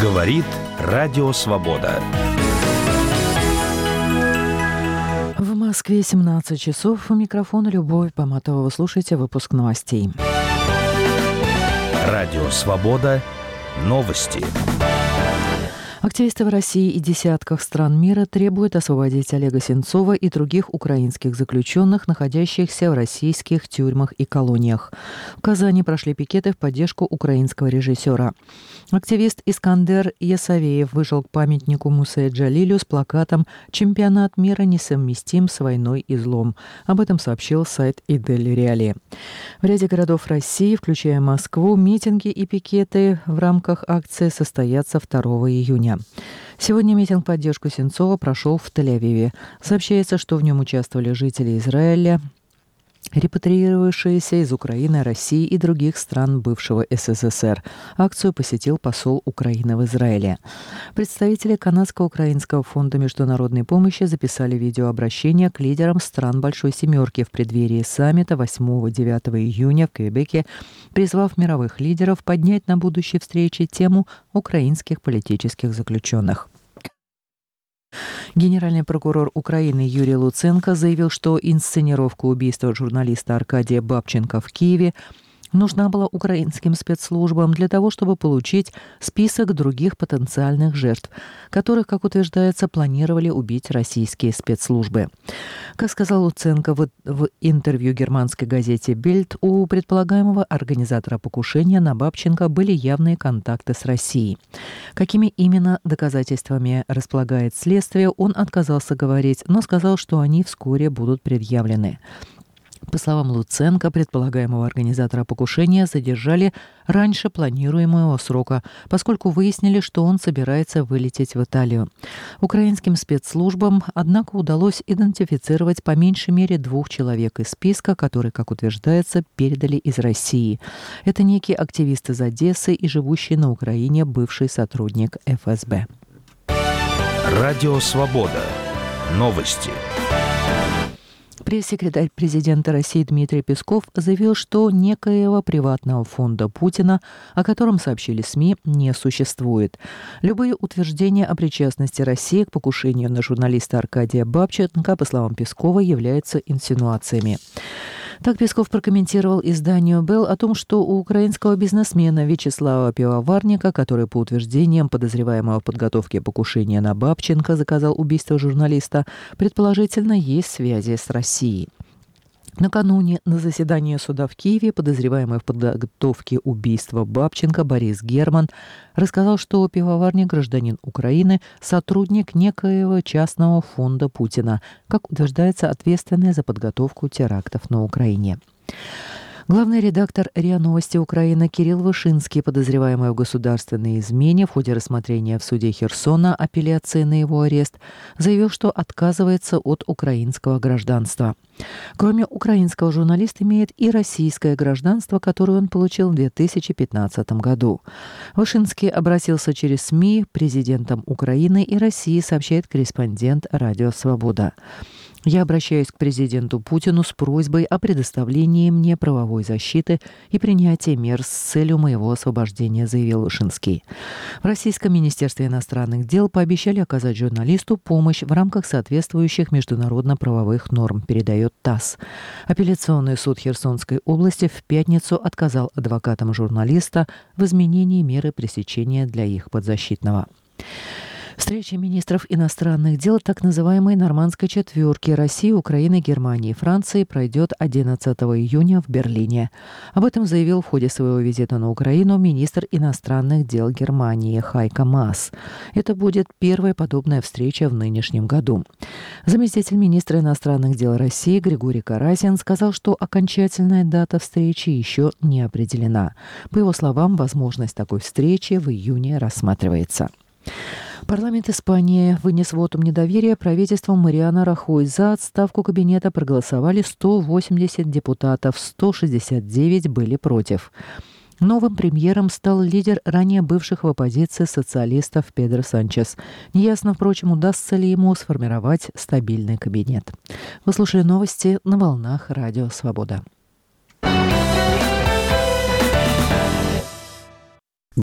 Говорит Радио Свобода. В Москве 17 часов. У микрофона Любовь Поматова. Вы слушаете выпуск новостей. Радио Свобода. Новости. Активисты в России и десятках стран мира требуют освободить Олега Сенцова и других украинских заключенных, находящихся в российских тюрьмах и колониях. В Казани прошли пикеты в поддержку украинского режиссера. Активист Искандер Ясавеев вышел к памятнику Мусе Джалилю с плакатом «Чемпионат мира несовместим с войной и злом». Об этом сообщил сайт Идель Реали. В ряде городов России, включая Москву, митинги и пикеты в рамках акции состоятся 2 июня. Сегодня митинг в поддержку Сенцова прошел в Тель-Авиве. Сообщается, что в нем участвовали жители Израиля, репатриировавшиеся из Украины, России и других стран бывшего СССР. Акцию посетил посол Украины в Израиле. Представители Канадско-Украинского фонда международной помощи записали видеообращение к лидерам стран Большой Семерки в преддверии саммита 8-9 июня в Квебеке, призвав мировых лидеров поднять на будущей встрече тему украинских политических заключенных. Генеральный прокурор Украины Юрий Луценко заявил, что инсценировка убийства журналиста Аркадия Бабченко в Киеве нужна была украинским спецслужбам для того, чтобы получить список других потенциальных жертв, которых, как утверждается, планировали убить российские спецслужбы. Как сказал Луценко в интервью германской газете «Бильд», у предполагаемого организатора покушения на Бабченко были явные контакты с Россией. Какими именно доказательствами располагает следствие, он отказался говорить, но сказал, что они вскоре будут предъявлены. По словам Луценко, предполагаемого организатора покушения задержали раньше планируемого срока, поскольку выяснили, что он собирается вылететь в Италию. Украинским спецслужбам, однако, удалось идентифицировать по меньшей мере 2 человек из списка, которые, как утверждается, передали из России. Это некие активисты из Одессы и живущий на Украине бывший сотрудник ФСБ. Радио Свобода. Новости. Пресс-секретарь президента России Дмитрий Песков заявил, что некоего приватного фонда Путина, о котором сообщили СМИ, не существует. Любые утверждения о причастности России к покушению на журналиста Аркадия Бабченко, по словам Пескова, являются инсинуациями. Так Песков прокомментировал изданию «Белл» о том, что у украинского бизнесмена Вячеслава Пивоварника, который по утверждениям подозреваемого в подготовке покушения на Бабченко заказал убийство журналиста, предположительно есть связи с Россией. Накануне на заседании суда в Киеве подозреваемый в подготовке убийства Бабченко Борис Герман рассказал, что Пивоварник – гражданин Украины, сотрудник некоего частного фонда Путина, как утверждается, ответственный за подготовку терактов на Украине. Главный редактор РИА Новости Украины Кирилл Вышинский, подозреваемый в государственной измене в ходе рассмотрения в суде Херсона апелляции на его арест, заявил, что отказывается от украинского гражданства. Кроме украинского, журналист имеет и российское гражданство, которое он получил в 2015 году. Вышинский обратился через СМИ президентам Украины и России, сообщает корреспондент «Радио Свобода». «Я обращаюсь к президенту Путину с просьбой о предоставлении мне правовой защиты и принятии мер с целью моего освобождения», заявил Вышинский. В Российском министерстве иностранных дел пообещали оказать журналисту помощь в рамках соответствующих международно-правовых норм, передает ТАСС. Апелляционный суд Херсонской области в пятницу отказал адвокатам журналиста в изменении меры пресечения для их подзащитного. Встреча министров иностранных дел так называемой «Нормандской четверки» России, Украины, Германии и Франции пройдет 11 июня в Берлине. Об этом заявил в ходе своего визита на Украину министр иностранных дел Германии Хайко Маас. Это будет первая подобная встреча в нынешнем году. Заместитель министра иностранных дел России Григорий Карасин сказал, что окончательная дата встречи еще не определена. По его словам, возможность такой встречи в июне рассматривается. Парламент Испании вынес вотум недоверия правительству Мариано Рахой. За отставку кабинета проголосовали 180 депутатов, 169 были против. Новым премьером стал лидер ранее бывших в оппозиции социалистов Педро Санчес. Неясно, впрочем, удастся ли ему сформировать стабильный кабинет. Вы слушали новости на волнах Радио Свобода.